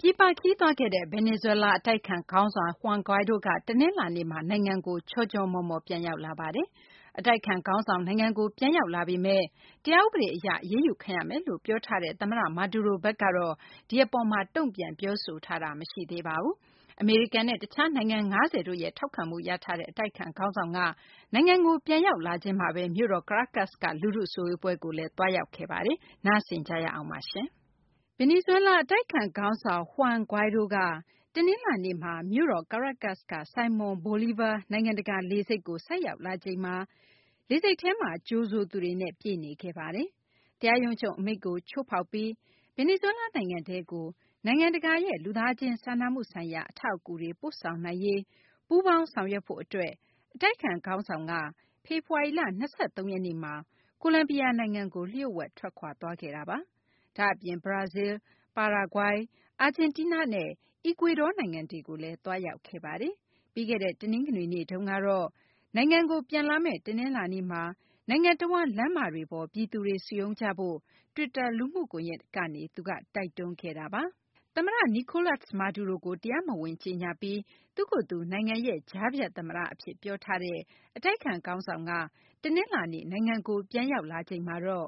ပြည်ပခရီးသွားခဲ့တဲ့ ဗင်နီဇွဲလား အတိုက်အခံ ခေါင်းဆောင် Juan Guaido က တနလာၤနေ့မှာ နိုင်ငံကို ချောချောမောမော ပြန်ရောက်လာပါတယ်။ အတိုက်အခံ ခေါင်းဆောင် နိုင်ငံကို ပြန်ရောက်လာပေမယ့် တရားဥပဒေ အရ အရေးယူခံရမယ်လို့ ပြောထားတဲ့ သမ္မတ Maduro ဘက်ကတော့ ဒီအပေါ်မှာ တုံ့ပြန် ပြောဆိုထားတာ မရှိသေးပါဘူး။ အမေရိကန်နဲ့ တခြားနိုင်ငံ 50 တို့ရဲ့ ထောက်ခံမှု ရထားတဲ့ အတိုက်အခံ ခေါင်းဆောင်က နိုင်ငံကို ပြန်ရောက်လာချင်းမှာဘဲ မြို့တော် Caracas က လူထု စုဝေးပွဲကိုလည်း သွားရောက်ခဲ့ပါတယ်။ နားဆင်ကြရအောင်ပါ။ ဗင်နီဇွဲလား အတိုက်အခံ ခေါင်းဆောင် Juan Guaido က တနလာၤနေ့မှာ မြို့တော် Caracas က Simon Bolivar နိုင်ငံတကာ လေဆိပ်ကို ဆိုက်ရောက်လာချိန်မှာ လေဆိပ်ထဲမှာ ကြိုဆိုသူတွေနဲ့ ပြည့်နေခဲ့ပါတယ်။ တရားရုံးချုပ် အမိန့်ကို ချိုးဖောက်ပြီး ဗင်နီဇွဲလား နိုင်ငံထဲကို နိုင်ငံတကာရဲ့ လူသားချင်း စာနာမှုဆိုင်ရာ အထောက်အကူတွေ ပို့ဆောင်နိုင်ရေး ပူးပေါင်းဆောင်ရွက်ဖို့ အတွက် အတိုက်အခံ ခေါင်းဆောင်က ဖေဖော်ဝါရီလ ၂၃ ရက်နေ့မှာ ကိုလံဘီယာ နိုင်ငံကို လျှို့ဝှက် ထွက်ခွာသွားခဲ့တာပါ။ ဒါ့အပြင် ဘရာဇီးလ်၊ ပါရာဂွိုင်း၊ အာဂျင်တီးနားနဲ့ အီကွေဒေါ နိုင်ငံတွေကိုလည်း သွားရောက်ခဲ့ပါတယ်။ ပြီးခဲ့တဲ့ တနင်္ဂနွေနေ့တုန်းကတော့ နိုင်ငံကို ပြန်လာမယ့် တနလာၤနေ့မှာ နိုင်ငံတဝန်း လမ်းမတွေပေါ် ပြည်သူတွေ စုရုံးကြဖို့ တွစ်တာ လူမှုကွန်ရက်ကနေ သူက တိုက်တွန်းခဲ့တာပါ။ သမ္မတ Nicolas Maduro ကို တရားမဝင် ကြေညာပြီး သူ့ကိုယ်သူ နိုင်ငံရဲ့ ကြားဖြတ် သမ္မတ အဖြစ် ပြောထားတဲ့ အတိုက်အခံ ခေါင်းဆောင်က တနလာၤနေ့ နိုင်ငံကို ပြန်ရောက်လာချိန်မှာတော့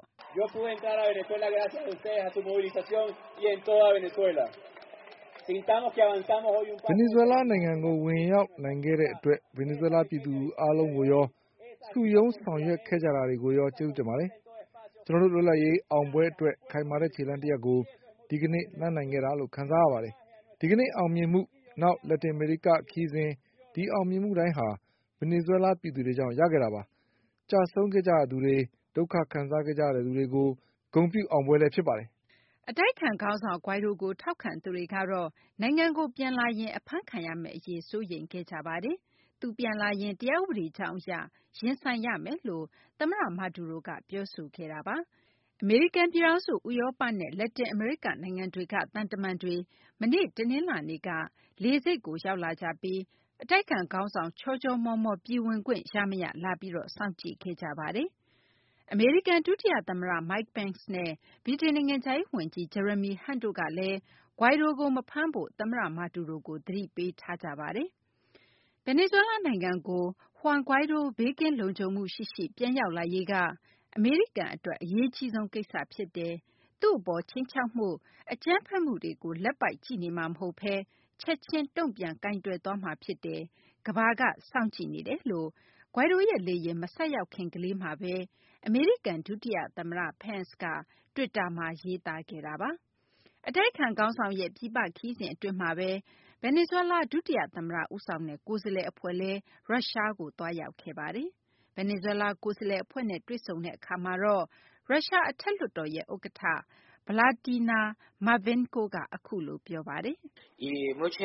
ဗင်နီဇွဲလား နိုင်ငံကို ဝင်ရောက်နိုင်ခဲ့တဲ့ အတွက် ဗင်နီဇွဲလား ပြည်သူ အားလုံးကိုရော စုရုံးဆောင်ရွက်ခဲ့ကြတာတွေကိုရော ကျေးဇူးတင်ပါတယ်။ ကျနော်တို့ လွတ်လပ်ရေး အောင်ပွဲ အတွက် ခိုင်မာတဲ့ ခြေလှမ်းတရပ်ကို ဒီကနေ့ လှမ်းနိုင်ခဲ့တာလို့ ခံစားရပါတယ်။ ဒီကနေ့ အောင်မြင်မှု၊ နောက် လက်တင် အမေရိက ခရီးစဉ် ဒီအောင်မြင်မှုတိုင်းဟာ ဗင်နီဇွဲလား ပြည်သူတွေကြောင့် ရခဲ့တာပါ။ ကျဆုံးခဲ့ကြရသူတွေ၊ ဒုက္ခခံစားခဲ့ကြရသူတွေကို ဂုဏ်ပြု အောင်ပွဲလည်း ဖြစ်ပါတယ်။အတိုက်အခံ ခေါင်းဆောင် Guaido ကို ထောက်ခံသူတွေကတော့ နိုင်ငံကို ပြန်လာရင် အဖမ်းခံရမယ့် အရေး စိုးရိမ်ခဲ့ကြပါတယ်။ သူပြန်လာရင် တရားဥပဒေကြောင်း အရ ရင်ဆိုင်ရမယ်လို့ သမ္မတ Maduro က ပြောဆိုခဲ့တာပါ။ အမေရိကန် ပြည်ထောင်စု၊ ဥရောပနဲ့ လက်တင် အမေရိက နိုင်ငံတွေက သံတမန်တွေ မနေ့ တနလာၤနေ့က လေဆိပ်ကို ရောက်လာကြပြီး အတိုက်အခံ ခေါင်းဆောင် ချောချောမောမော ပြည်ဝင်ခွင့် ရ မရ လာပြီး စောင့်ကြည့်ခဲ့ကြပါတယ်။ အမေရိကန် ဒုတိယ သမ္မတ Mike Pence နဲ့ ဗြိတိန် နိုင်ငံခြားရေး ဝန်ကြီး Jeremy Hunt တို့ကလည်း Guaido ကို မဖမ်းဖို့ သမ္မတ Maduro ကို သတိပေးထားကြပါတယ်။ ဗင်နီဇွဲလား နိုင်ငံကို Juan Guaido ဘေးကင်းလုံခြုံမှု ရှိရှိ ပြန်ရောက်လာရေးက အမေရိကန် အတွက် အရေးကြီးဆုံး ကိစ္စ ဖြစ်တယ်၊ သူ့အပေါ် ခြိမ်းခြောက်မှု၊ အကြမ်းဖက်မှုတွေကို လက်ပိုက်ကြည့်နေမှာ မဟုတ်ဘဲ ချက်ချင်း တုံ့ပြန်ကိုင်တွယ်သွားမှာ ဖြစ်တယ်၊ ကမ္ဘာက စောင့်ကြည့်နေတယ်လို့ Guaido ရဲ့ လေယာဉ် မဆိုက်ရောက်ခင်ကလေးမှာဘဲ အမေရိကန် ဒုတိယ သမ္မတ Pence က တွစ်တာမှာ ရေးသားခဲ့တာပါ။ အတိုက်အခံ ခေါင်းဆောင်ရဲ့ ပြည်ပ ခရီးစဉ် အတွင်းမှာဘဲ ဗင်နီဇွဲလား ဒုတိယ သမ္မတ ဦးဆောင်တဲ့ ကိုယ်စားလှယ် အဖွဲ့လည်း ရုရှားကို သွားရောက်ခဲ့ပါတယ်။ ဗင်နီဇွဲလား ကိုယ်စားလှယ် အဖွဲ့နဲ့ တွေ့ဆုံတဲ့ အခါမှာတော့ ရုရှား အထက်လွှတ်တော်ရဲ့ ဥက္ကဌ Vladimir Matvienko က အခုလို ပြောပါတယ်။ "အမေ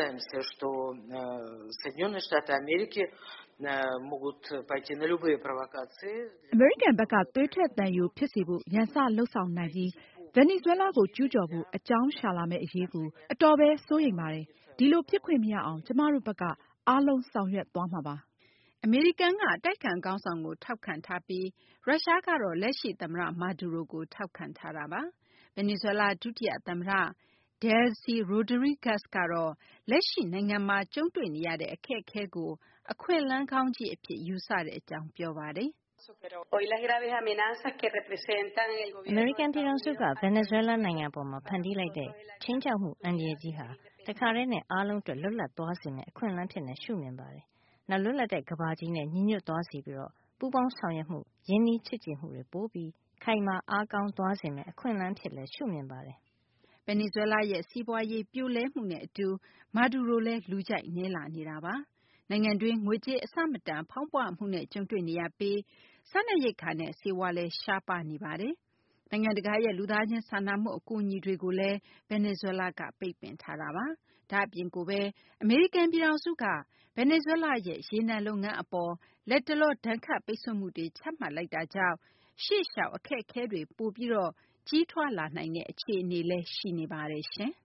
ရိကန်ဘက်က သွေးထွက်သံယို ဖြစ်စေဖို့ ရန်စ လုပ်ဆောင်နိုင်ပြီး ဗင်နီဇွဲလားကို ကျူးကျော်ဖို့ အကြောင်းရှာလာမယ့် အရေးကို အတော်လေး စိုးရိမ်ပါတယ်။ ဒီလို ဖြစ်ခွင့်မရအောင် ကျမတို့ဘက်က အားလုံး ဆောင်ရွက်သွားမှာပါ။ " အမေရိကန်က အတိုက်အခံ ခေါင်းဆောင်ကို ထောက်ခံထားပြီး ရုရှားကတော့ လက်ရှိ သမ္မတ Maduro ကို ထောက်ခံထားတာပါ။ ဗင်နီဇွဲလား ဒုတိယ သမ္မတ Delcy Rodriguez ကတော့ လက်ရှိ နိုင်ငံမှာ ကြုံတွေ့နေရတဲ့ အခက်အခဲကို အခွင့်အလမ်းကောင်းကြီး အဖြစ် ယူဆတဲ့ အကြောင်း ပြောပါတယ်။ "အမေရိကန် ပြည်ထောင်စုက ဗင်နီဇွဲလား နိုင်ငံ အပေါ်မှာ ဖန်တီးလိုက်တဲ့ ခြိမ်းခြောက်မှု အန္တရာယ်ကြီးဟာ တခါတည်းနဲ့ အားလုံးအတွက် လွတ်လပ်သွားစေမယ့် အခွင့်အလမ်း အဖြစ် ရှုမြင်ပါတယ်။ နောက် လွတ်လပ်တဲ့ ကမ္ဘာကြီးနဲ့ ညီညွတ်သွားစေပြီး ပူးပေါင်းဆောင်ရွက်မှု၊ ရင်းနှီးချစ်ကြည်မှုတွေ ပိုပြီး ခိုင်မာ အားကောင်းသွားစေမယ့် အခွင့်အလမ်း အဖြစ်လည်း ရှုမြင်ပါတယ်။ " ဗင်နီဇွဲလားရဲ့ စီးပွားရေး ပြိုလဲမှုနဲ့ အတူ Maduro လည်း လူကြိုက်နည်းလာနေတာပါ။ နိုင်ငံတွင်း ငွေကြေး အဆမတန် ဖောင်းပွမှုနဲ့ ကြုံတွေ့နေရပြီး စားနပ်ရိက္ခာနဲ့ ဆေးဝါးလည်း ရှားပါးနေပါတယ်။ နိုင်ငံတကာရဲ့ လူသားချင်း စာနာမှု အကူအညီတွေကိုလည်း ဗင်နီဇွဲလားက ပိတ်ပင်ထားတာပါ။ ဒါ့အပြင်ကိုပဲ အမေရိကန် ပြည်ထောင်စုက ဗင်နီဇွဲလားရဲ့ ရေနံ လုပ်ငန်း အပေါ် လတ်တလော ဒဏ်ခတ်ပိတ်ဆို့မှုတွေ ချမှတ်လိုက်တာကြောင့် ရှေ့လျှောက် အခက်အခဲတွေ ပိုပြီး ကြီးထွားလာနိုင်တဲ့ အခြေအနေလည်း ရှိနေပါတယ်ရှင်။